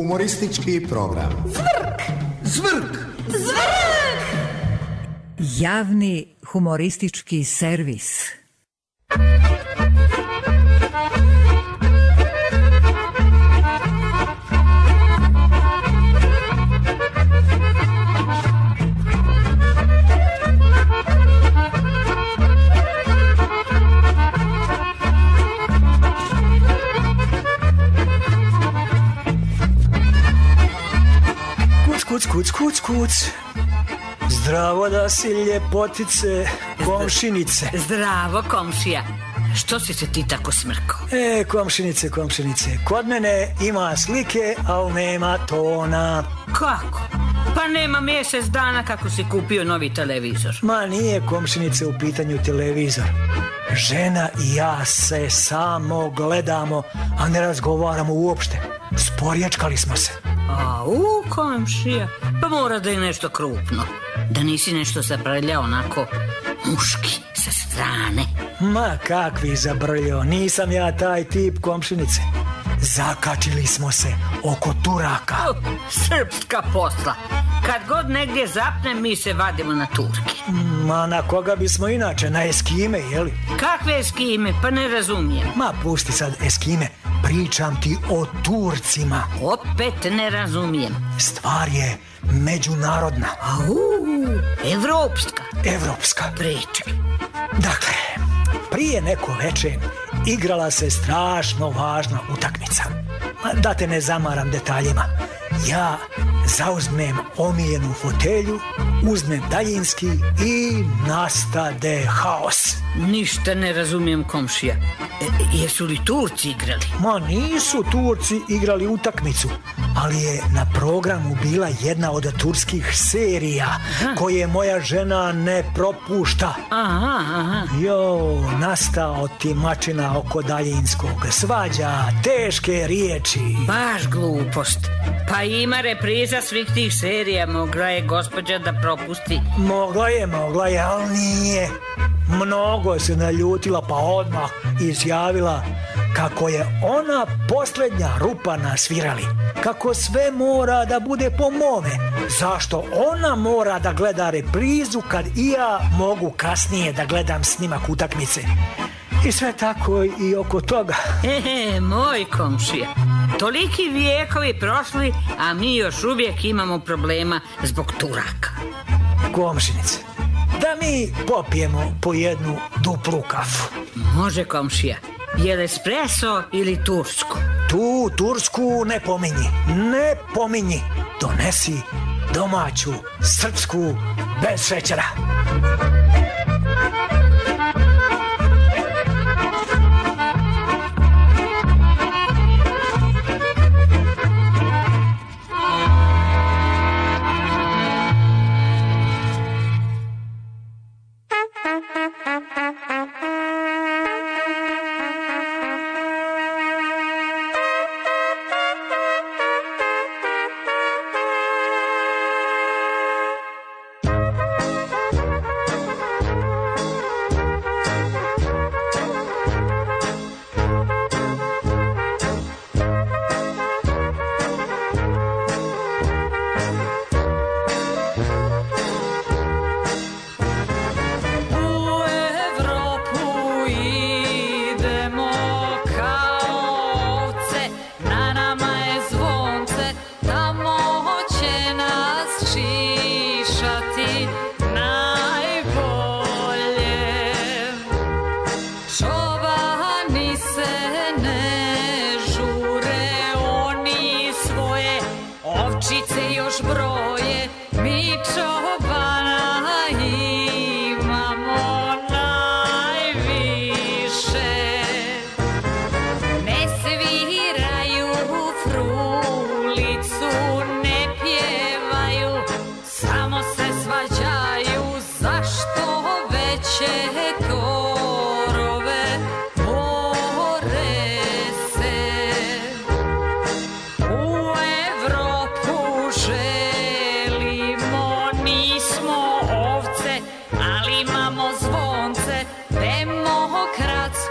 Humoristički program. Zvrk! Zvrk! Zvrk! Javni humoristički servis. Kuc. Zdravo da si ljepotice, komšinice. Zdravo, komšija. Što si se ti tako smrkao? Komšinice, kod mene ima slike, ali nema tona. Kako? Pa nema mjesec dana kako si kupio novi televizor. Ma nije, komšinice, u pitanju televizor. Žena i ja se samo gledamo, a ne razgovaramo uopšte. Sporječkali smo se. Komšija, pa mora da je nešto krupno. Da nisi nešto zabrljao onako muški, sa strane. Ma kakvi zabrljao, nisam ja taj tip, komšinice. Zakačili smo se oko Turaka. Srpska posla. Kad god negdje zapne, mi se vadimo na Turke. Ma na koga bismo inače, na Eskime, jeli? Kakve Eskime, pa ne razumijem. Ma pusti sad Eskime, pričam ti o Turcima. Opet ne razumijem. Stvar je međunarodna. Evropska. Pričaj. Dakle, prije neko večer igrala se strašno važna utakmica. Da te ne zamaram detaljima. Ja zauzmem omiljenu fotelju, uzmem daljinski i nastade haos. Ništa ne razumijem, komšija. Jesu li Turci igrali? Ma nisu Turci igrali utakmicu, ali je na programu bila jedna od turskih serija koje moja žena ne propušta. Aha. Nastao ti mačina oko daljinskog, svađa, teške riječi. Baš glupost. Pa ima repriza svih tih serija, mogla je gospođa da propusti. Mogla je, ali nije. Mnogo se naljutila, pa odmah izjavila kako je ona posljednja rupa na svirali. Kako sve mora da bude po mome. Zašto ona mora da gleda reprizu kad i ja mogu kasnije da gledam snimak utakmice. I sve tako i oko toga. Moj komšija. Toliki vijekovi prošli, a mi još uvijek imamo problema zbog Turaka. Komšinice, da mi popijemo po jednu duplu kafu. Može, komšija. Je li espresso ili tursku? Tu tursku ne pominji. Donesi domaću, srpsku, bez šećera.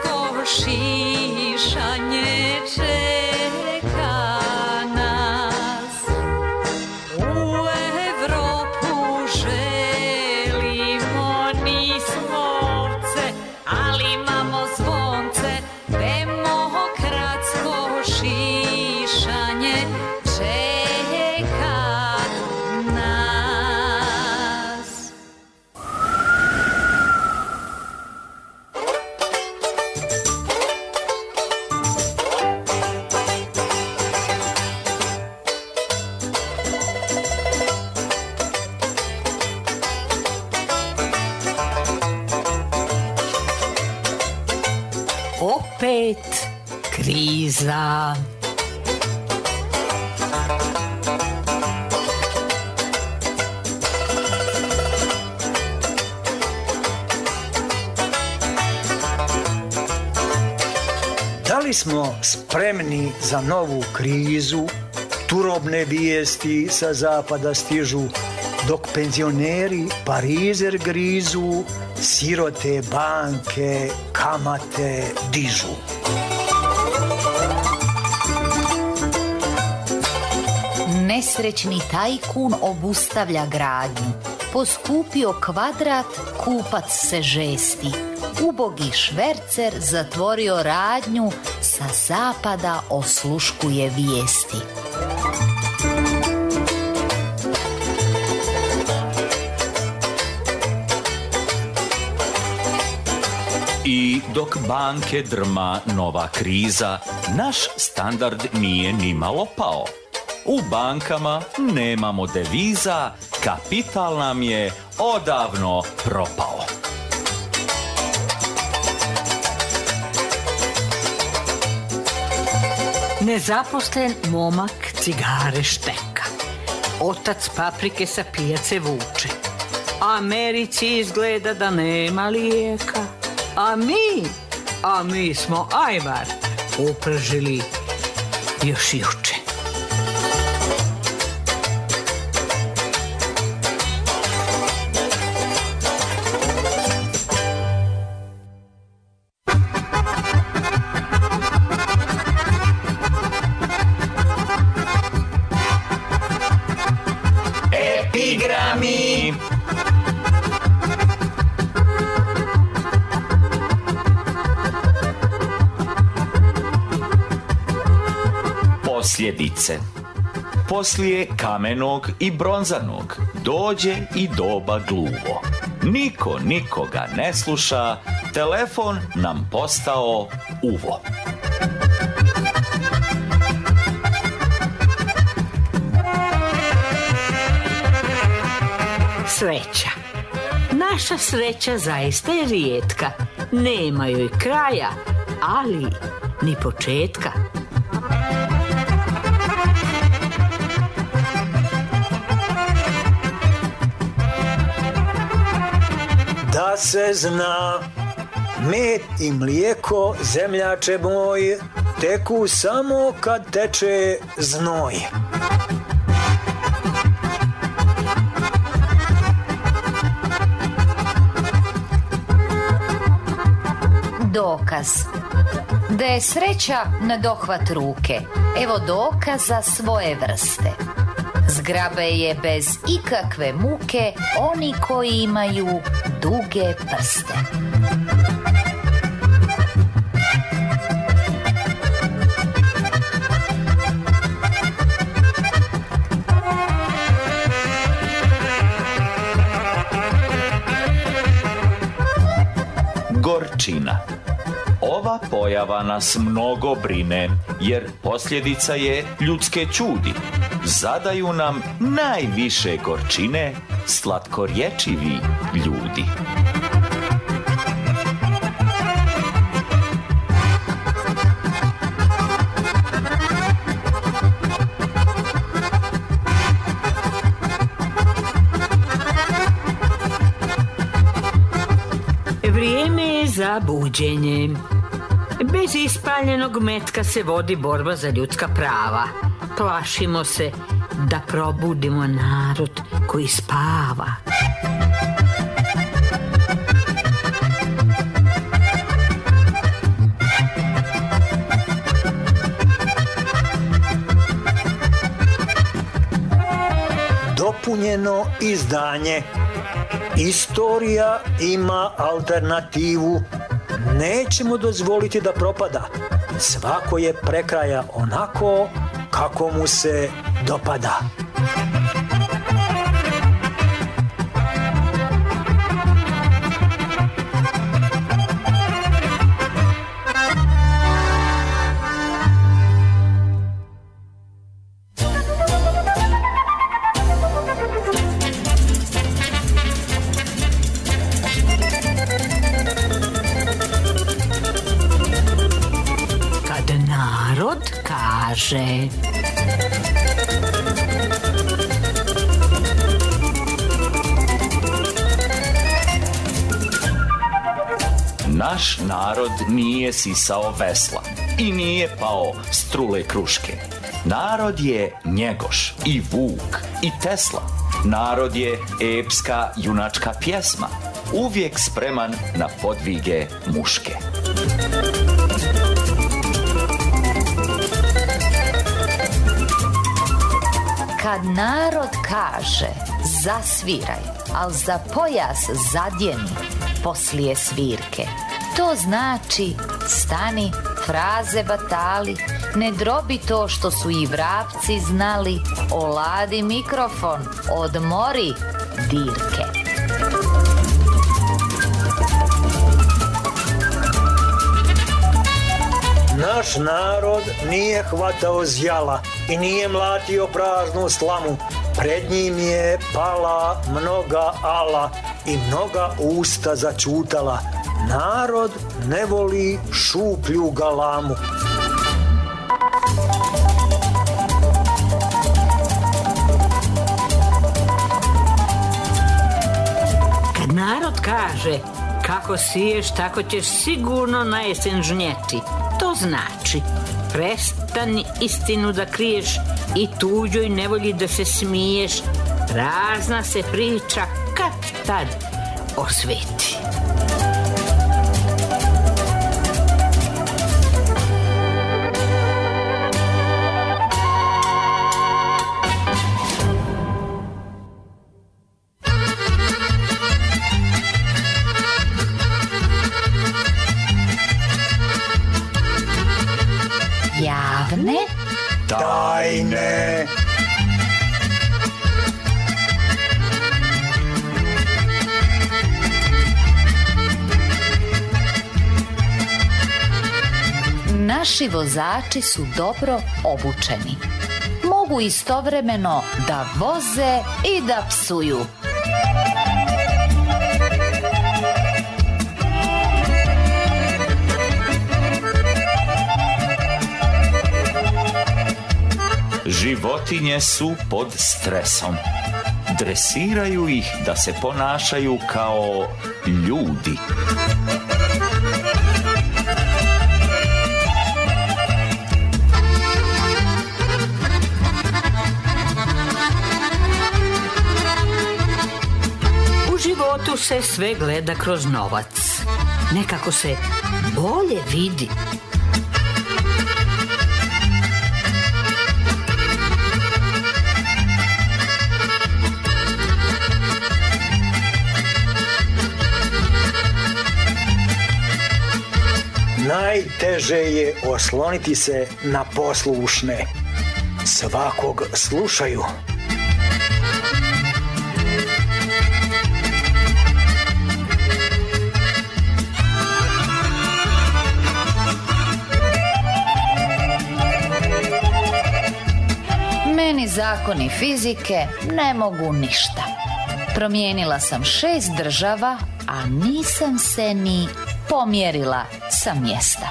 šišanje čeka nas. opet kriza. Da li smo spremni za novu krizu? Turobne vijesti sa zapada stižu, dok penzioneri parizer grizu, sirote banke kamate dižu. Nesrećni tajkun obustavlja gradnju. Poskupio kvadrat, kupac se žesti. Ubogi švercer zatvorio radnju, sa zapada osluškuje vijesti. I dok banke drma nova kriza, naš standard nije nimalo pao. U bankama nemamo deviza, kapital nam je odavno propao. Nezaposlen momak cigare šteka. Otac paprike sa pijace vuče. Americi izgleda da nema lijeka. A mi smo ajvar upržili još juče. Epigrami. Posljedice. Poslije kamenog i bronzanog dođe i doba gluvo. Niko nikoga ne sluša, telefon nam postao uvo. Sreća. Naša sreća zaista je rijetka. Nema joj kraja, ali ni početka. Da se zna, med i mlijeko, zemljače moj, teku samo kad teče znoj. Dokaz. Da je sreća na dohvat ruke, evo dokaza svoje vrste. Zgrabe je bez ikakve muke oni koji imaju duge prste. Gorčina. Ova pojava nas mnogo brine, jer posljedica je ljudske ćudi. Zadaju nam najviše gorčine slatkorječivi ljudi. Vrijeme je za buđenje. Bez ispaljenog metka se vodi borba za ljudska prava. Plašimo se da probudimo narod koji spava. Dopunjeno izdanje. Istorija ima alternativu. Nećemo dozvoliti da propada. Svako je prekraja onako kako mu se dopada. kaže. Naš narod nije sisao vesla i nije pao s trule kruške. Narod je Njegoš i Vuk i Tesla. Narod je epska junačka pjesma, uvijek spreman na podvige muške. Kad narod kaže zasviraj, al za pojas zadjeni poslije svirke, to znači stani, fraze batali, ne drobi to što su i vrapci znali, oladi mikrofon, odmori dirke. Naš narod nije hvatao zjala i nije mlatio praznu slamu. Pred njim je pala mnoga ala i mnoga usta začutala. Narod ne voli šuplju galamu. Kad narod kaže kako siješ, tako ćeš sigurno na jesen žnjeti, to znači prestani istinu da kriješ i tuđoj nevolji da se smiješ. Prazna se priča kad tad osveti. Javne tajne. Naši vozači su dobro obučeni. Mogu istovremeno da voze i da psuju. Životinje su pod stresom. Dresiraju ih da se ponašaju kao ljudi. U životu se sve gleda kroz novac. Nekako se bolje vidi. Najteže je osloniti se na poslušne. Svakog slušaju. Meni zakoni fizike ne mogu ništa. Promijenila sam 6 država, a nisam se ni pomjerila sa mjesta.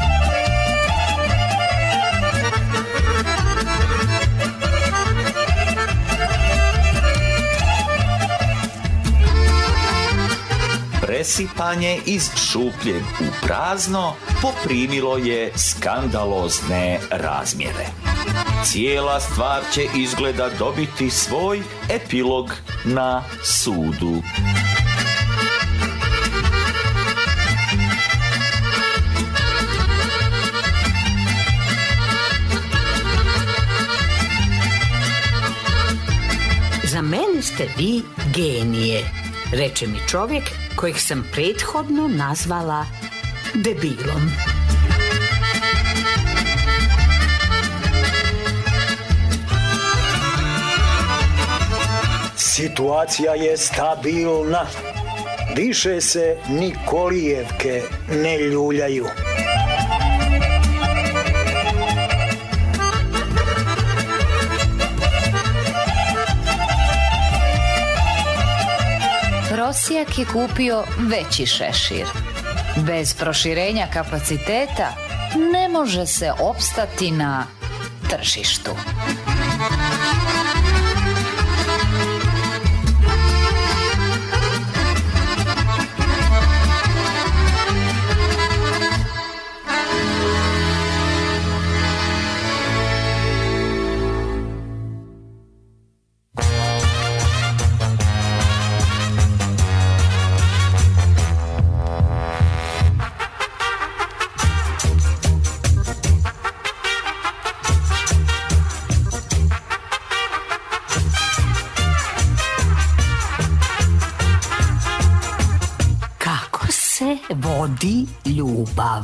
Presipanje iz šupljeg u prazno poprimilo je skandalozne razmjere. Cijela stvar će izgleda dobiti svoj epilog na sudu. Za mene ste vi genije, reče mi čovjek kojeg sam prethodno nazvala debilom. Situacija je stabilna. Više se Nikolijevke ne ljuljaju. Prosjak je kupio veći šešir. Bez proširenja kapaciteta ne može se opstati na tržištu. Vodi ljubav.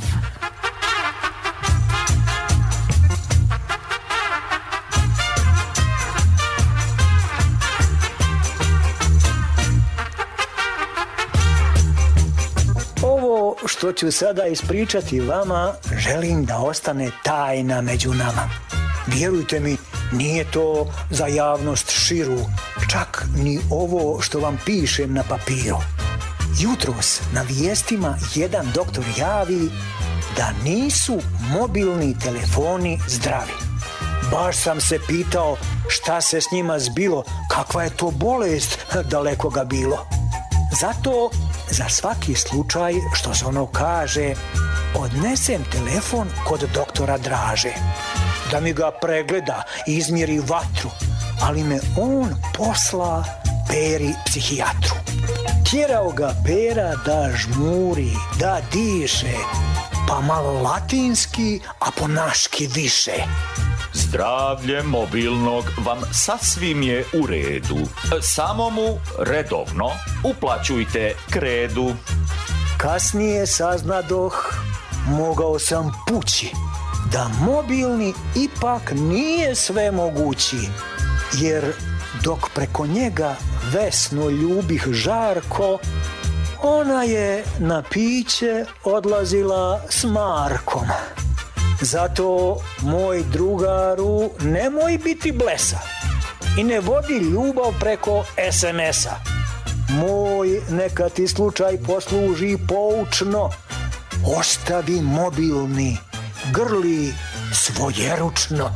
Ovo što ću sada ispričati vama želim da ostane tajna među nama. Vjerujte mi, nije to za javnost širu, čak ni ovo što vam pišem na papiru. Jutros na vijestima jedan doktor javi da nisu mobilni telefoni zdravi. Baš sam se pitao šta se s njima zbilo, kakva je to bolest daleko ga bilo. Zato za svaki slučaj, što se ono kaže, odnesem telefon kod doktora Draže, da mi ga pregleda i izmjeri vatru, ali me on posla Peri psihijatru. Tjerao ga Pera da žmuri, da diše, pa malo latinski, a po naški više. Zdravlje mobilnog vam sasvim je u redu. Samo mu redovno uplaćujte kredu. Kasnije saznadoh, mogao sam pući, da mobilni ipak nije sve mogući, jer dok preko njega Vesnu ljubih žarko, ona je na piće odlazila s Markom. Zato, moj drugaru, nemoj biti blesa i ne vodi ljubav preko SMS-a. Moj, neka ti slučaj posluži poučno. Ostavi mobilni, grli svojeručno.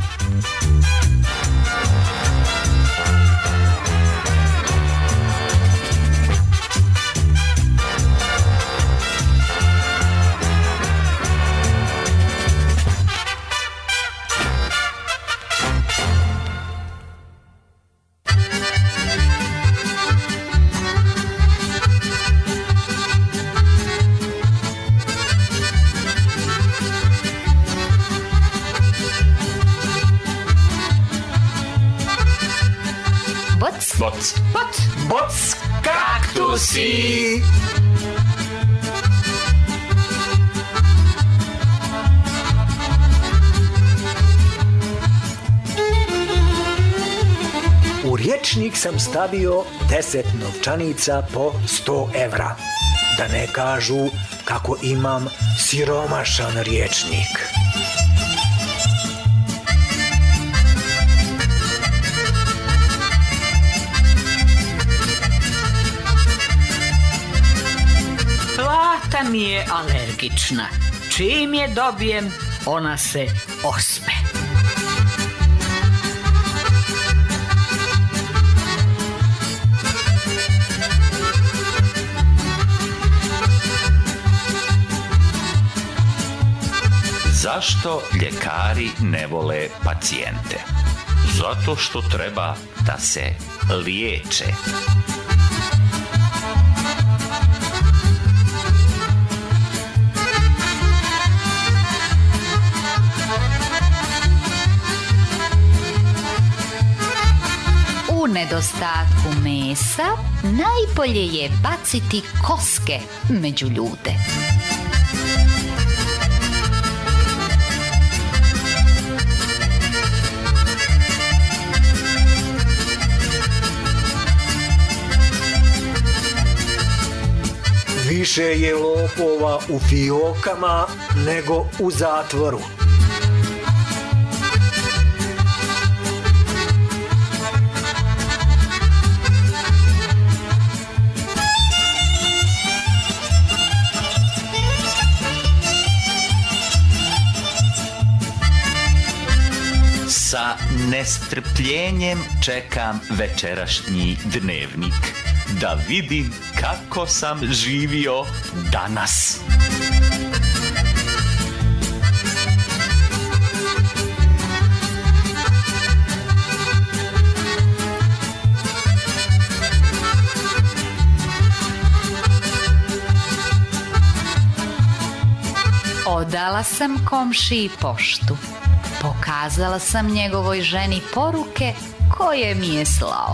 Boc, kaktusi! U rječnik sam stavio 10 novčanica po 100 evra. Da ne kažu kako imam siromašan rječnik. Plata mi je alergična. Čim je dobijem, ona se ospe. Zašto ljekari ne vole pacijente? Zato što treba da se liječe. U nedostatku mesa najbolje je baciti koske među ljude. Više je lopova u fiokama nego u zatvoru. nestrpljenjem čekam večerašnji dnevnik da vidim kako sam živio danas. Odala sam komšiji poštu. Pokazala sam njegovoj ženi poruke koje mi je slao.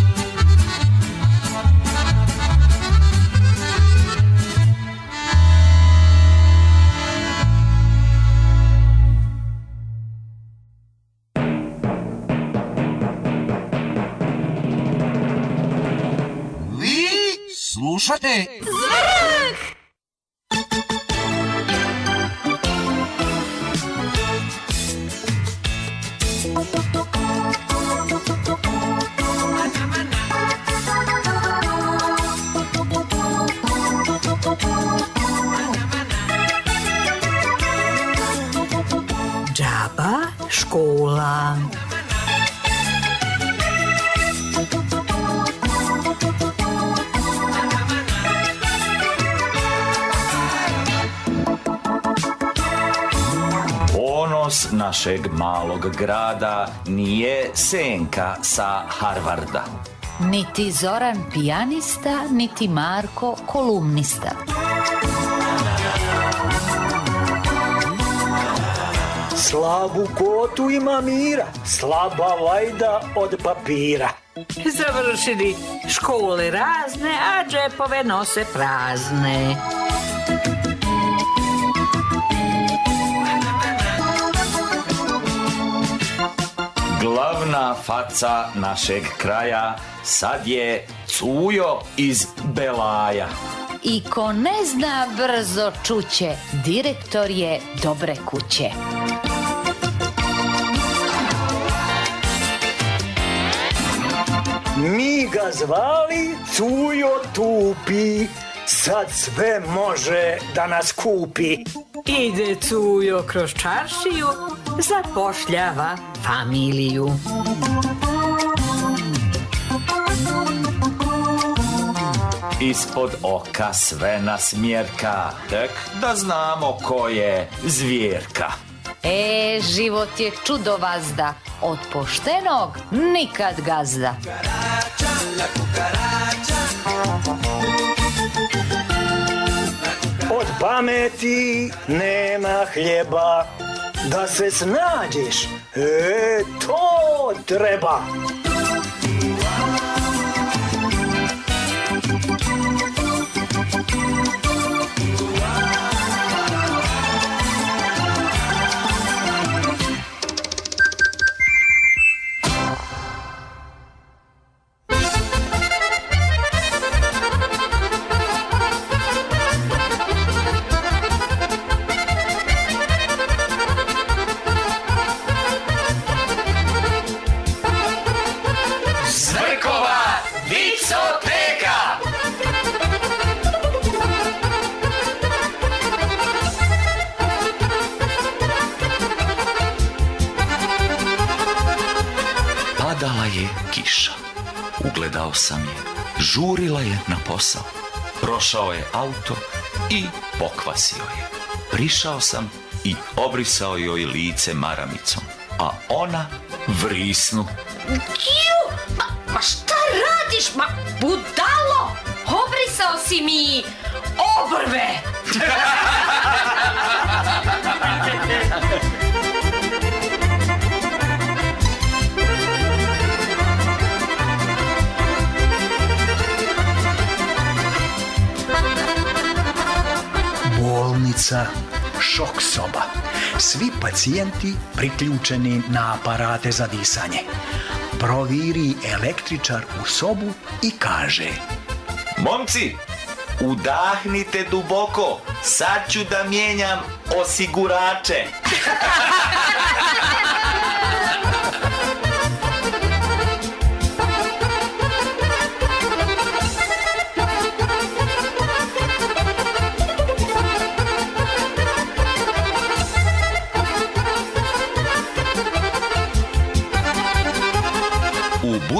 Vi slušate Zvrk! Džaba škola. Ponos našeg malog grada nije Senka sa Harvarda. Niti Zoran pijanista, niti Marko kolumnista. Slabu kotu ima mira, slaba vajda od papira. Završili škole razne, a džepove nose prazne. Glavna faca našeg kraja sad je Cujo iz Belaja. I ko ne zna brzo čuće, direktor je dobre kuće. Mi ga zvali Cujo tupi, sad sve može da nas kupi. Ide Cujo kroz čaršiju, zapošljava familiju. Ispod oka sve nas mjerka, tek da znamo ko je zvjerka. Život je čudovazda, od poštenog nikad gazda. Od pameti nema hljeba, da se snađeš, to treba. Padala je kiša. Ugledao sam je. Žurila je na posao. Prošao je auto i pokvasio je. Prišao sam i obrisao joj lice maramicom. A ona vrisnu. Ma šta radiš, ma budalo? Obrisao si mi obrve. Bolnica, šok soba. Svi pacijenti priključeni na aparate za disanje. Proviri električar u sobu i kaže: Momci, udahnite duboko. Sad ću da mijenjam osigurače.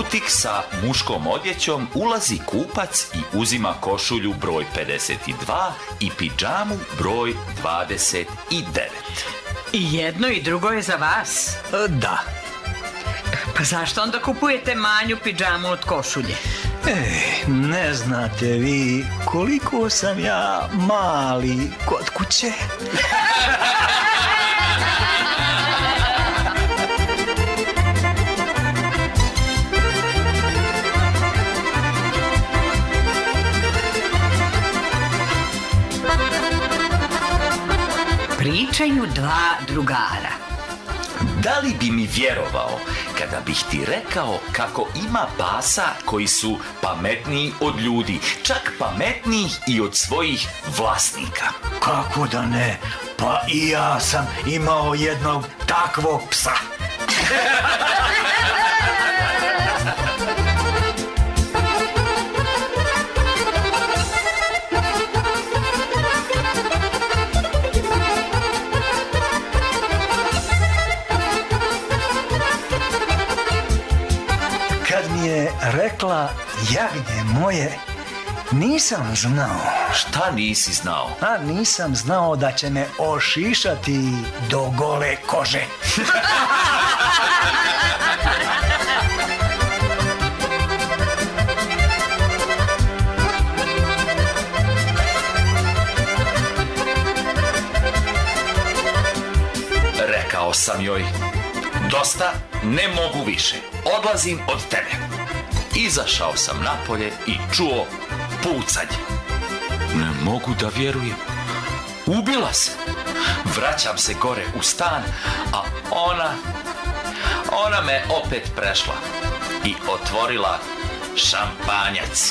butik sa muškom odjećom ulazi kupac i uzima košulju broj 52 i pidžamu broj 29. I jedno i drugo je za vas. Da. Pa zašto onda kupujete manju pidžamu od košulje? Ne znate vi koliko sam ja mali kod kuće. Pričaju dva drugara. Da li bi mi vjerovao kada bih ti rekao kako ima pasa koji su pametniji od ljudi, čak pametniji i od svojih vlasnika? Kako da ne? Pa i ja sam imao jednog takvog psa. Kad mi je rekla jagnje moje, nisam znao. Šta nisi znao? A nisam znao da će me ošišati do gole kože. Rekao sam joj, dosta, ne mogu više, odlazim od tebe. Izašao sam napolje i čuo pucanje. Ne mogu da vjerujem. Ubila se. Vraćam se gore u stan, a ona me opet prešla i otvorila šampanjac.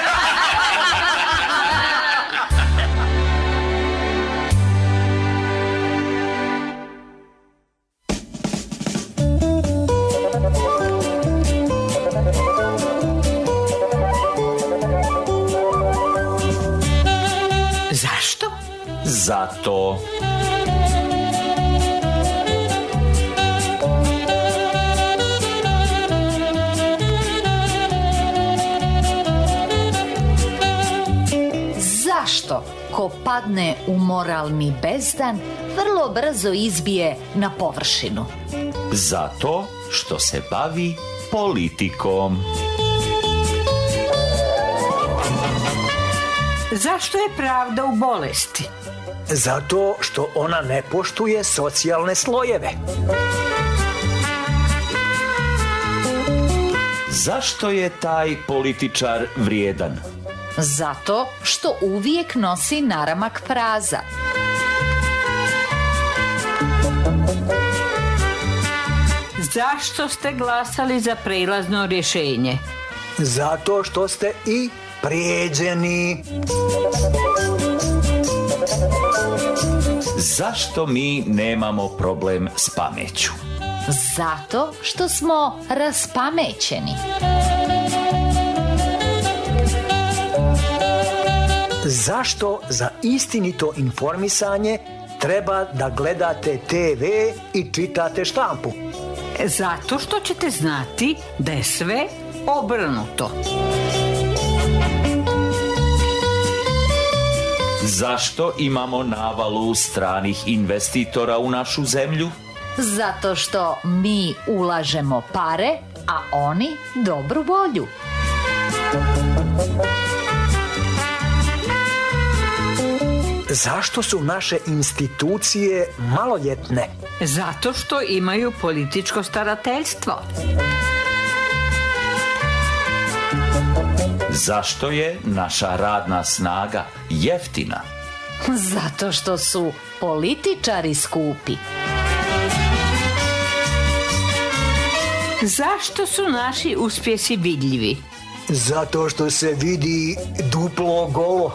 Zašto? Zato. Zašto ko padne u moralni bezdan vrlo brzo izbije na površinu? Zato što se bavi politikom. Zašto je pravda u bolesti? Zato što ona ne poštuje socijalne slojeve. Zašto je taj političar vrijedan? Zato što uvijek nosi naramak fraza. Zašto ste glasali za prelazno rješenje? Zato što ste i prijeđeni. Zašto mi nemamo problem s pameću? Zato što smo raspamećeni. Zašto za istinito informisanje treba da gledate TV i čitate štampu? Zato što ćete znati da je sve obrnuto. Zašto imamo navalu stranih investitora u našu zemlju? Zato što mi ulažemo pare, a oni dobru volju. Zašto su naše institucije maloljetne? Zato što imaju političko starateljstvo. Zašto je naša radna snaga jeftina? Zato što su političari skupi. Zašto su naši uspjesi vidljivi? Zato što se vidi duplo golo.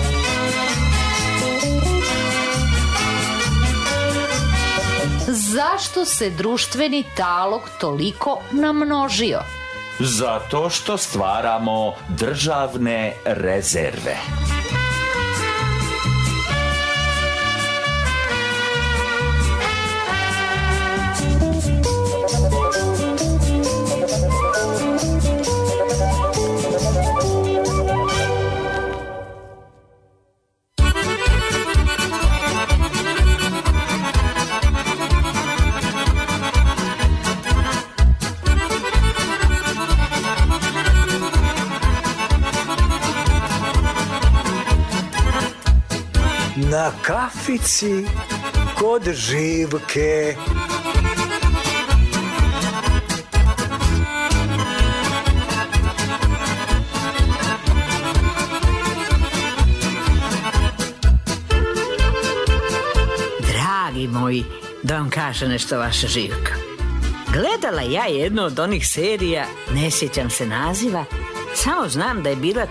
Zašto se društveni talog toliko namnožio? Zato što stvaramo državne rezerve. na kafici kod Živke. Dragi moji, da vam kaže nešto vaša Živka. Gledala ja jednu od onih serija, ne sjećam se naziva, samo znam da je bila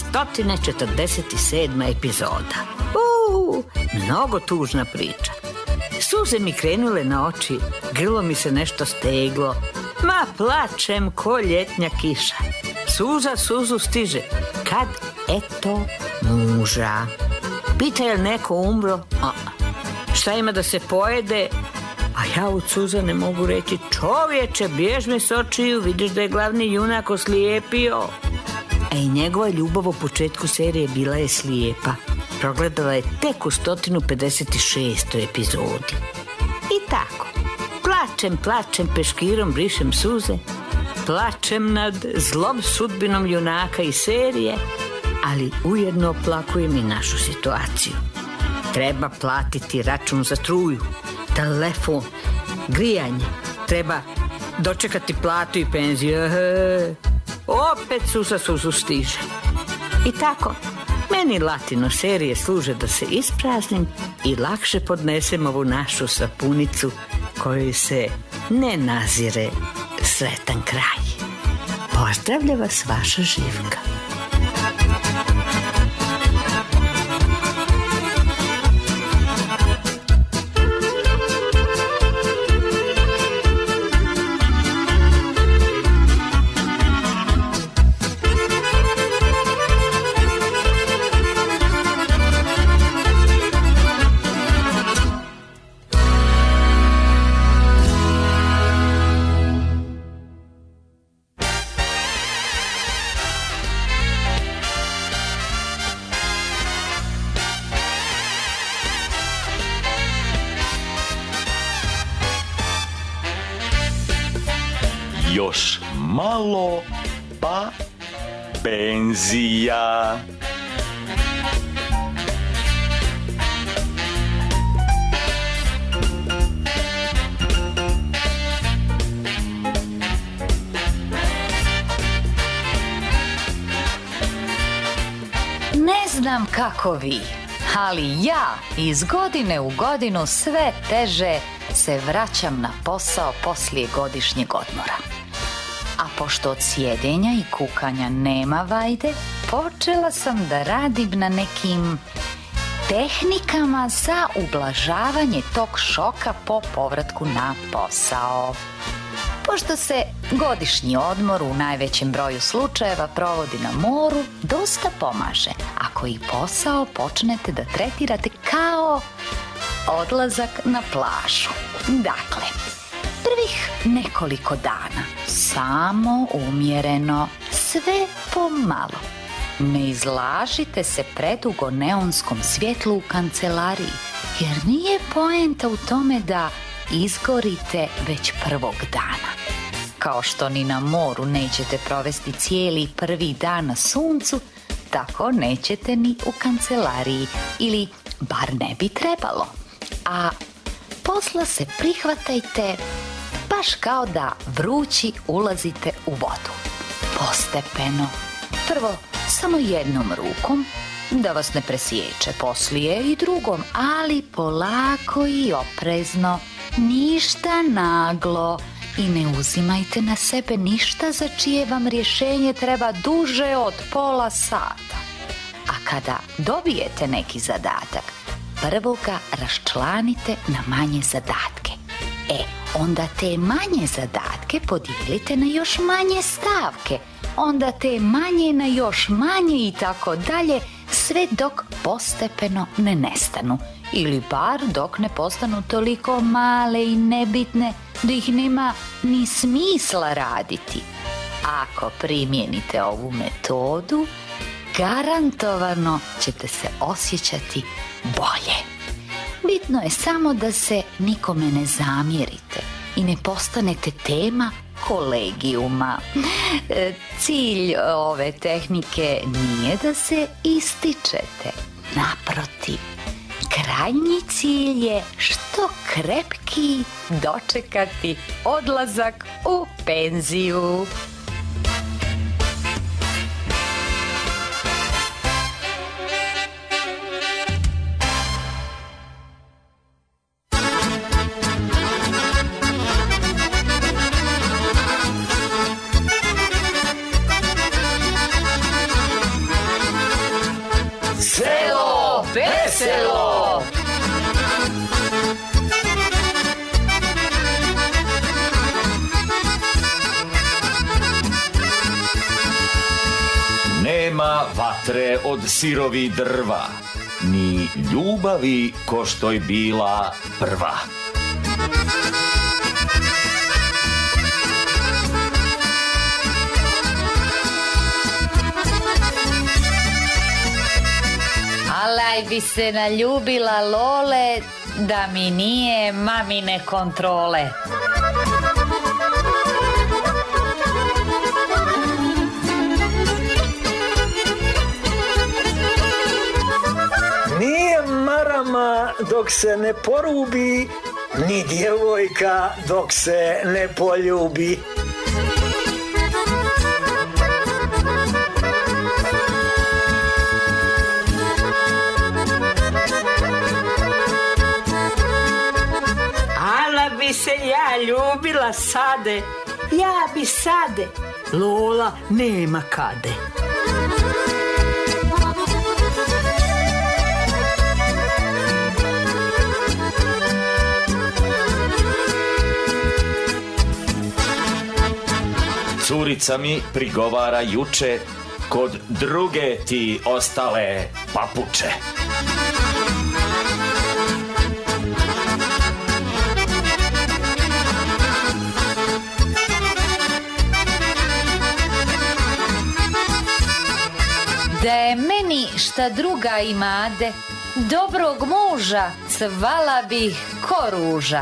347. epizoda. Mnogo tužna priča. Suze mi krenule na oči, grlo mi se nešto steglo. Ma plačem ko ljetnja kiša. Suza suzu stiže, kad eto muža. Pita je li neko umro? Šta ima da se pojede? A ja od suza ne mogu reći, čovječe, bjež me s očiju, vidiš da je glavni junak oslijepio. A i njegova ljubav u početku serije bila je slijepa. Progledala je tek u 156. epizodi. I tako, plačem peškirom, brišem suze, plačem nad zlom sudbinom junaka iz serije, ali ujedno oplakujem i našu situaciju. Treba platiti račun za struju, telefon, grijanje, treba dočekati platu i penziju. Opet suza suzu stiže. I tako, meni latino serije služe da se ispraznim i lakše podnesem ovu našu sapunicu kojoj se ne nazire sretan kraj. Pozdravlja vas vaša Živka. Još malo pa penzija. Ne znam kako vi, ali ja iz godine u godinu sve teže se vraćam na posao poslije godišnjeg odmora. A pošto od sjedenja i kukanja nema vajde, počela sam da radim na nekim tehnikama za ublažavanje tog šoka po povratku na posao. Pošto se godišnji odmor u najvećem broju slučajeva provodi na moru, dosta pomaže ako i posao počnete da tretirate kao odlazak na plažu. Dakle, prvih nekoliko dana samo umjereno, sve pomalo. Ne izlažite se predugo neonskom svjetlu u kancelariji, jer nije poenta u tome da izgorite već prvog dana. Kao što ni na moru nećete provesti cijeli prvi dan na suncu, tako nećete ni u kancelariji, ili bar ne bi trebalo. A posla se prihvatajte baš kao da vrući ulazite u vodu. Postepeno. Prvo samo jednom rukom, da vas ne presječe, poslije i drugom, ali polako i oprezno. Ništa naglo i ne uzimajte na sebe ništa za čije vam rješenje treba duže od pola sata. A kada dobijete neki zadatak, prvo ga raščlanite na manje zadatke. Onda te manje zadatke podijelite na još manje stavke. Onda te manje na još manje i tako dalje, sve dok postepeno ne nestanu. Ili bar dok ne postanu toliko male i nebitne da ih nema ni smisla raditi. Ako primijenite ovu metodu, garantovano ćete se osjećati bolje. Bitno je samo da se nikome ne zamjerite i ne postanete tema kolegijuma. Cilj ove tehnike nije da se ističete. Naprotiv, krajnji cilj je što krepki dočekati odlazak u penziju. Selo veselo! Nema vatre od sirovi drva, ni ljubavi ko što je bila prva. Alaj bi se naljubila Lole da mi nije mamine kontrole. Nije marama dok se ne porubi, ni djevojka dok se ne poljubi. Ala bi se ja ljubila sade, ja bi sade, Lola nema kade. Curica mi prigovara juče, kod druge ti ostale papuče. Da je meni šta druga imade, dobrog muža cvala bih ko ruža.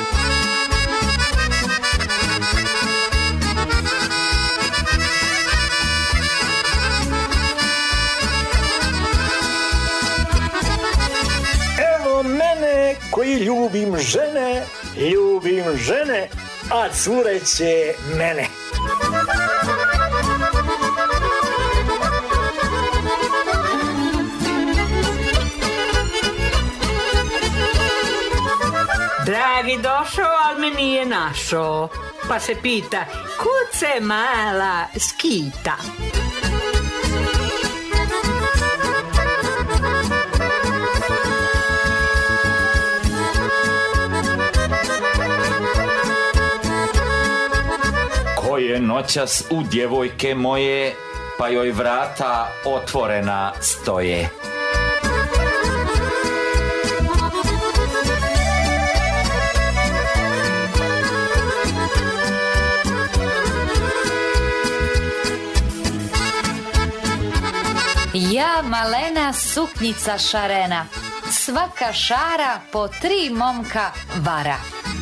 Evo mene koji ljubim žene, a cure će mene. Dragi došao, al me nije našao, pa se pita, kud se mala skita? Ko je noćas u djevojke moje, pa joj vrata otvorena stoje. Ja malena suknjica šarena, svaka šara po 3 momka vara.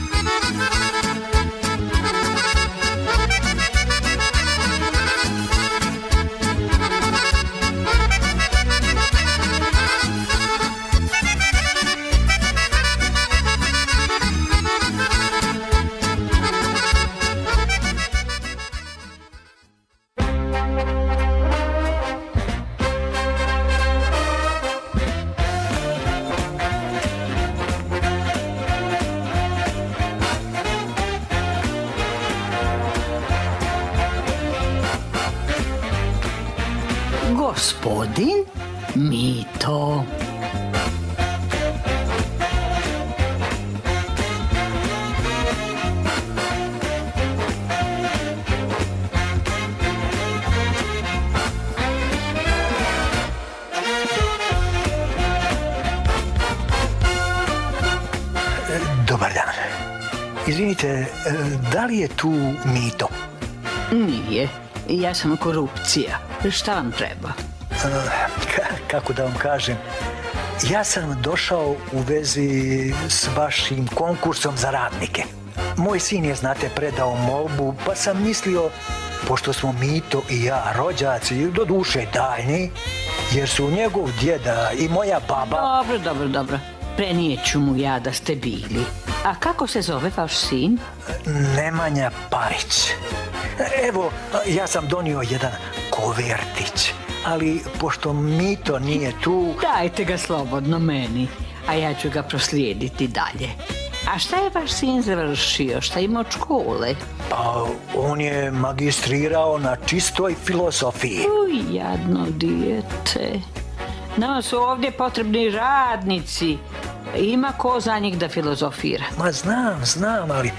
Gospodin Mito. Dobar dan. Izvinite, da li je tu Mito? Nije, ja sam korupcija. Šta vam treba? Kako da vam kažem, ja sam došao u vezi s vašim konkursom za radnike. Moj sin je, znate, predao molbu, pa sam mislio, pošto smo Mito i ja rođaci, do duše daljni, jer su njegov djeda i moja baba... Dobro. Prenijeću mu ja da ste bili. A kako se zove vaš sin? Nemanja Parić. Evo, ja sam donio jedan kovertić, ali pošto Mito nije tu... Dajte ga slobodno meni, a ja ću ga proslijediti dalje. A šta je vaš sin završio? Šta ima od škole? Pa, on je magistrirao na čistoj filozofiji. Uj, jadno dijete. Nama su ovdje potrebni radnici. Ima ko za njih da filozofira? Ma znam, ali...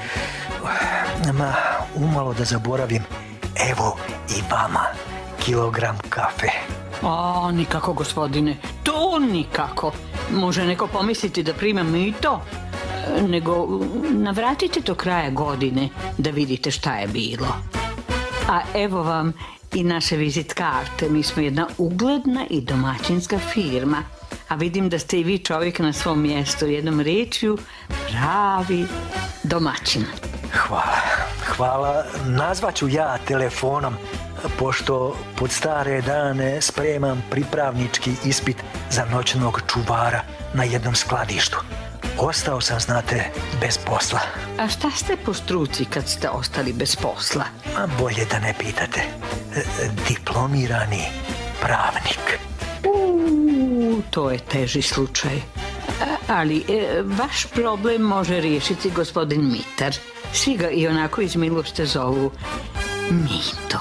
umalo da zaboravim. Evo i vama kilogram kafe. A, nikako, gospodine. To nikako. Može neko pomisliti da primam mito? Nego navratite do kraja godine da vidite šta je bilo. A evo vam i naše vizit karte. Mi smo jedna ugledna i domaćinska firma. A vidim da ste i vi čovjek na svom mjestu. Jednom riječju pravi domaćin. Hvala. Nazvaću ja telefonom, pošto pod stare dane spremam pripravnički ispit za noćnog čuvara na jednom skladištu. Ostao sam, znate, bez posla. A šta ste po struci kad ste ostali bez posla? A bolje da ne pitate. Diplomirani pravnik. To je teži slučaj. Ali vaš problem može riješiti gospodin Mitar. Svi ga i onako iz milošte zovu Mito.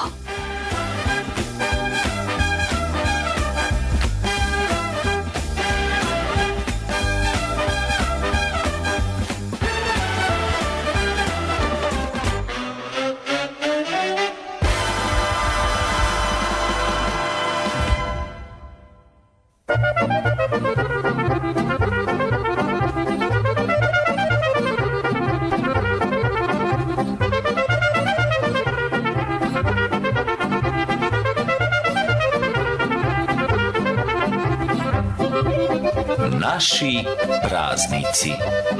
Naši praznici.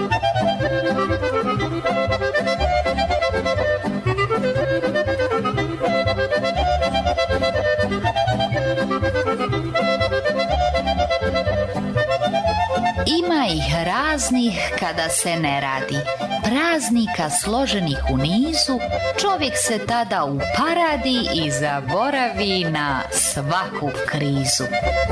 Ima ih raznih kada se ne radi. Praznika složenih u nizu, čovjek se tada uparadi i zaboravi na svaku krizu.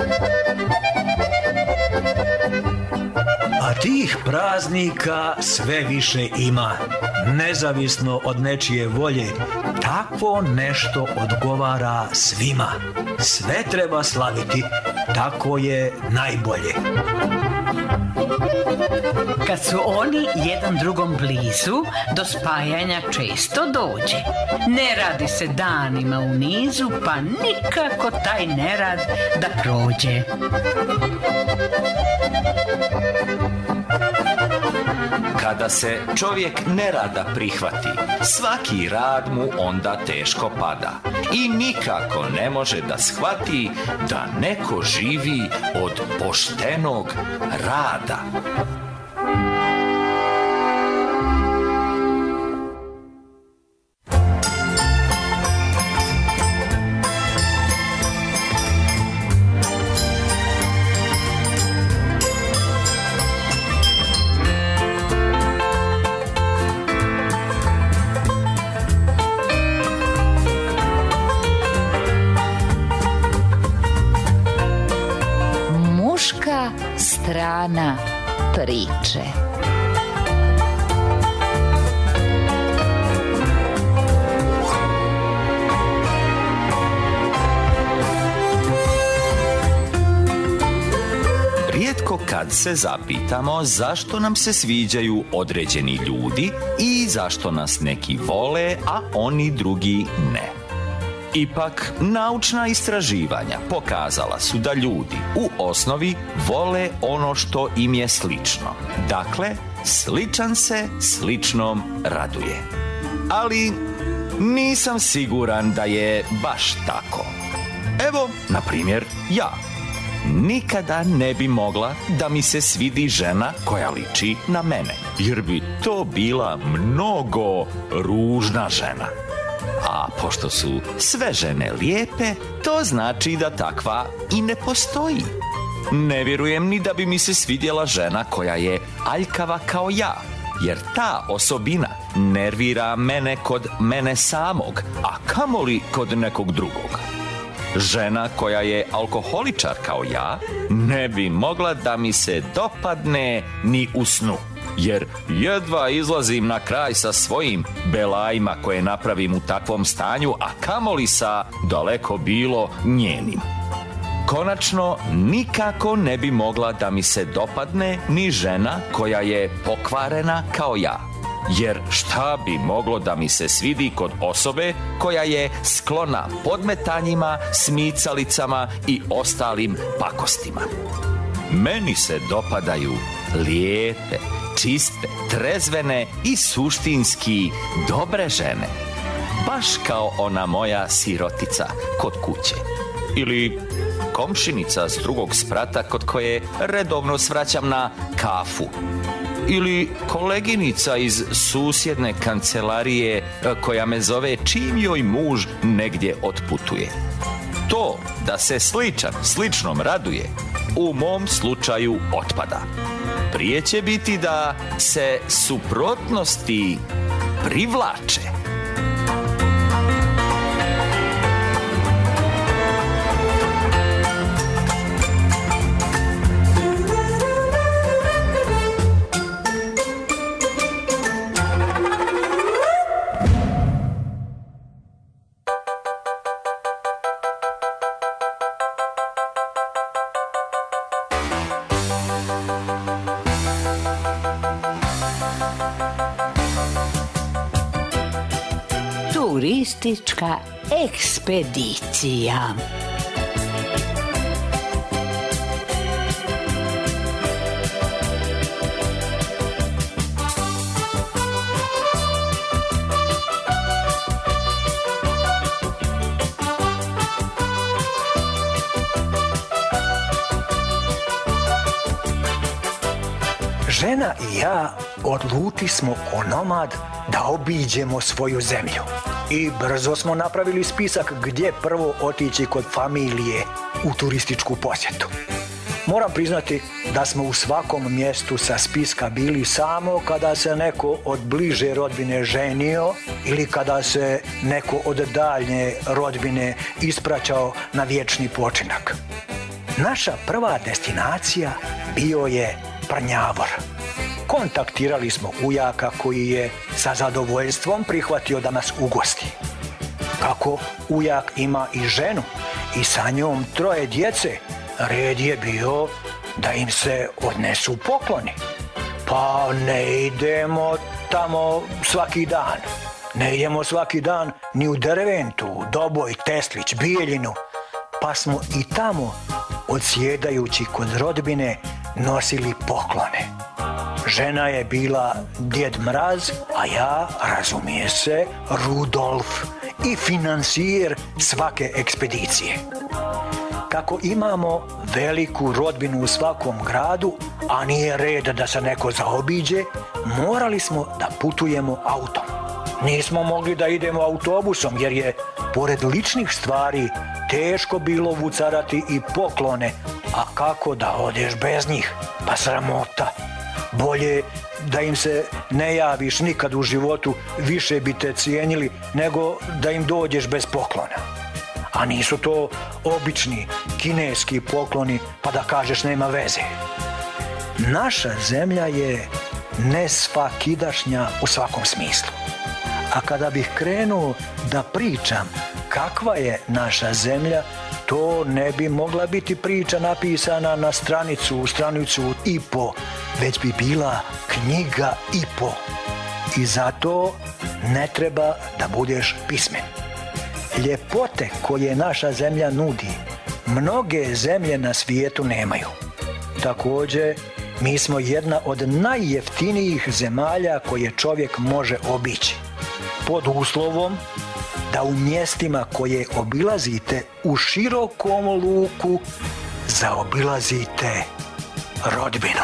A tih praznika sve više ima. Nezavisno od nečije volje, takvo nešto odgovara svima. Sve treba slaviti, tako je najbolje. Kad su oni jedan drugom blizu, do spajanja često dođe. Ne radi se danima u nizu, pa nikako taj nerad da prođe. Kada se čovjek nerada prihvati, svaki rad mu onda teško pada i nikako ne može da shvati da neko živi od poštenog rada. Strana priče. Rijetko kad se zapitamo zašto nam se sviđaju određeni ljudi i zašto nas neki vole, a oni drugi ne. Ipak, naučna istraživanja pokazala su da ljudi u osnovi vole ono što im je slično. Dakle, sličan se sličnom raduje. Ali nisam siguran da je baš tako. Evo, na primjer, ja. Nikada ne bi mogla da mi se svidi žena koja liči na mene, jer bi to bila mnogo ružna žena. A pošto su sve žene lijepe, to znači da takva i ne postoji. Ne vjerujem ni da bi mi se svidjela žena koja je aljkava kao ja, jer ta osobina nervira mene kod mene samog, a kamoli kod nekog drugog. Žena koja je alkoholičar kao ja ne bi mogla da mi se dopadne ni u snu, jer jedva izlazim na kraj sa svojim belajima koje napravim u takvom stanju, a kamoli sa, daleko bilo, njenim. Konačno, nikako ne bi mogla da mi se dopadne ni žena koja je pokvarena kao ja. Jer šta bi moglo da mi se svidi kod osobe koja je sklona podmetanjima, smicalicama i ostalim pakostima? Meni se dopadaju lijepe, čiste, trezvene i suštinski dobre žene. Baš kao ona moja sirotica kod kuće. Ili komšinica s drugog sprata kod koje redovno svraćam na kafu. Ili koleginica iz susjedne kancelarije koja me zove čim joj muž negdje otputuje. To da se sličan sličnom raduje u mom slučaju otpada. Prije će biti da se suprotnosti privlače. Turistička ekspedicija. Žena i ja odlučili smo onomad da obiđemo svoju zemlju. I brzo smo napravili spisak gdje prvo otići kod familije u turističku posjetu. Moram priznati da smo u svakom mjestu sa spiska bili samo kada se neko od bliže rodbine ženio ili kada se neko od daljnje rodbine ispraćao na vječni počinak. Naša prva destinacija bio je Prnjavor. Kontaktirali smo ujaka koji je sa zadovoljstvom prihvatio da nas ugosti. Kako ujak ima i ženu i sa njom 3 djece, red je bio da im se odnesu pokloni. Pa ne idemo tamo svaki dan. Ne idemo svaki dan ni u Derventu, Doboj, Teslić, Bijeljinu. Pa smo i tamo, odsjedajući kod rodbine, nosili poklone. Žena je bila Djed Mraz, a ja, razumije se, Rudolf i financijer svake ekspedicije. Kako imamo veliku rodbinu u svakom gradu, a nije red da se neko zaobiđe, morali smo da putujemo autom. Nismo mogli da idemo autobusom jer je, pored ličnih stvari, teško bilo vucarati i poklone, a kako da odeš bez njih? Pa sramota. Bolje da im se ne javiš nikad u životu, više bi te cijenili nego da im dođeš bez poklona. A nisu to obični kineski pokloni pa da kažeš nema veze. Naša zemlja je nesvakidašnja u svakom smislu. A kada bih krenuo da pričam kakva je naša zemlja, to ne bi mogla biti priča napisana na stranicu i po, već bi bila knjiga i po. I zato ne treba da budeš pismen. Ljepote koje naša zemlja nudi, mnoge zemlje na svijetu nemaju. Također, mi smo jedna od najjeftinijih zemalja koje čovjek može obići. Pod uslovom da u mjestima koje obilazite u širokom luku zaobilazite rodbinu.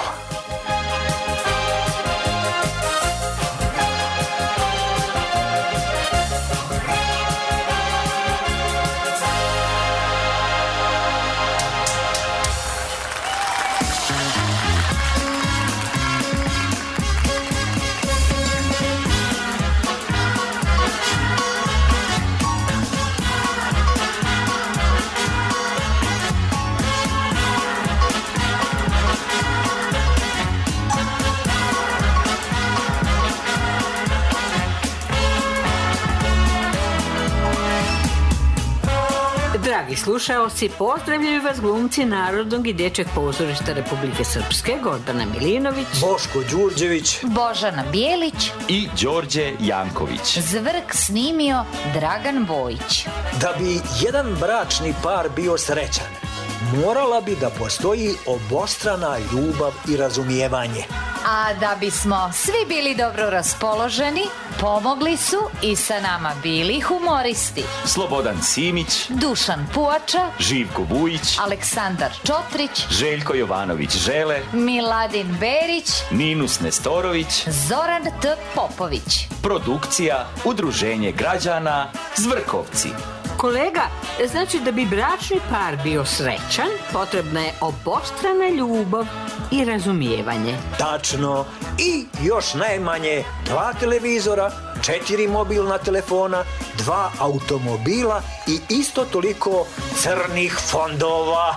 Dragi slušaoci, pozdravljaju vas glumci Narodnog i dječjeg pozorišta Republike Srpske, Gordana Milinović, Boško Đurđević, Božana Bijelić i Đorđe Janković. Zvrk snimio Dragan Bojić. Da bi jedan bračni par bio srećan, morala bi da postoji obostrana ljubav i razumijevanje. A da bismo svi bili dobro raspoloženi, pomogli su i sa nama bili humoristi Slobodan Simić, Dušan Puača, Živko Vujić, Aleksandar Čotrić, Željko Jovanović Žele, Miladin Berić, Ninus Nestorović, Zoran T. Popović. produkcija Udruženje građana Zvrkovci. Kolega, znači da bi bračni par bio srećan, potrebna je obostrana ljubav i razumijevanje. Tačno. I još najmanje 2 televizora, 4 mobilna telefona, 2 automobila i isto toliko crnih fondova.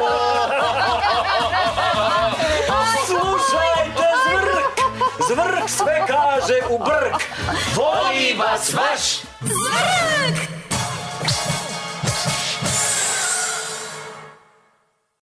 Slušajte, Zvrk! Zvrk sve kaže u brk. Voli vas vaš Zvrk!